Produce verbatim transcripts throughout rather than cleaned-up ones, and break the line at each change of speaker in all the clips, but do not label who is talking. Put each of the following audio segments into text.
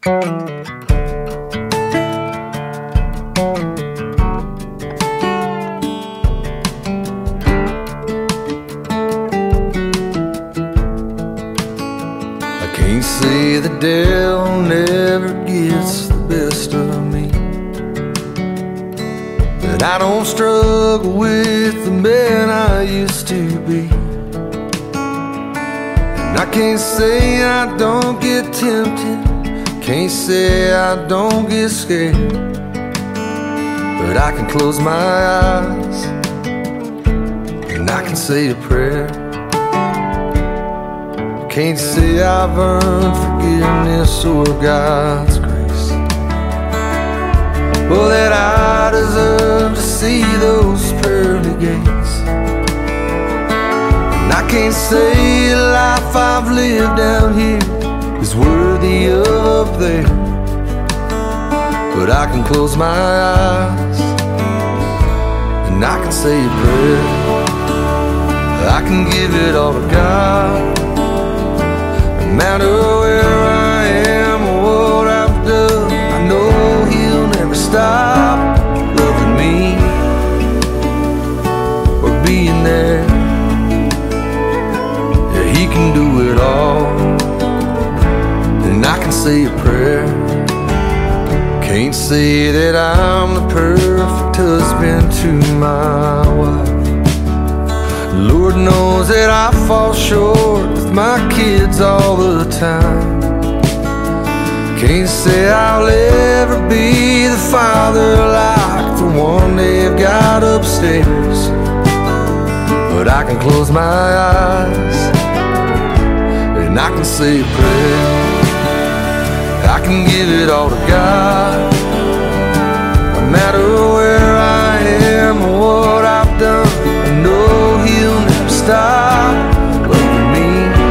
Can't say the devil never gets the best of me, that I don't struggle with the man I used to be. And I can't say I don't get tempted, can't say I don't get scared, but I can close my eyes and I can say a prayer. Can't say I've earned forgiveness or God's grace, well, that I deserve to see those pearly gates. And I can't say the life I've lived down here is worthy of up there, but I can close my eyes and I can say a prayer. I can give it all to God, no matter where I am or what I've done. I know He'll never stop loving me or being there. Yeah, He can do it all, and I can say a prayer. Can't say that I'm the perfect husband to my wife. Lord knows that I fall short with my kids all the time. Can't say I'll ever be the father like the one they've got upstairs, but I can close my eyes and I can say a prayer. I can give it all to God, no matter where I am or what I've done. I know He'll never stop loving me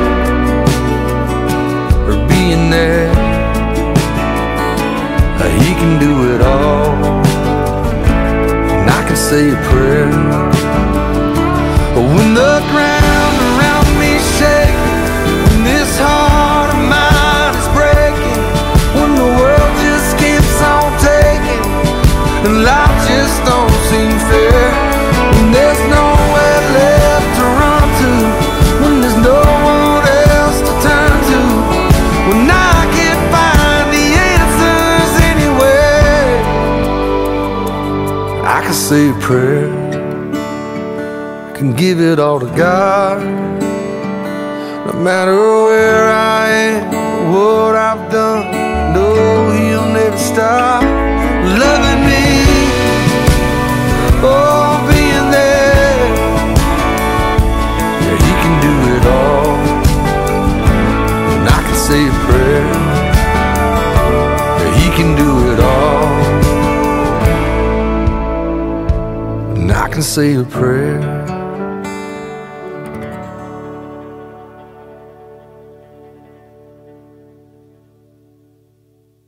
or being there. He can do it all, and I can say a prayer. When the ground around me shakes, when this heart of mine is breaking, when the world just keeps on taking and life just don't seem fair, when there's nowhere left to run to, when there's no one else to turn to, when I can't find the answers anywhere, I can say a prayer. I can give it all to God, no matter where I am or what I've done. No, He'll never stop loving me. Oh, being there. Yeah, He can do it all, and I can say a prayer. Yeah, He can do it all, and I can say a prayer.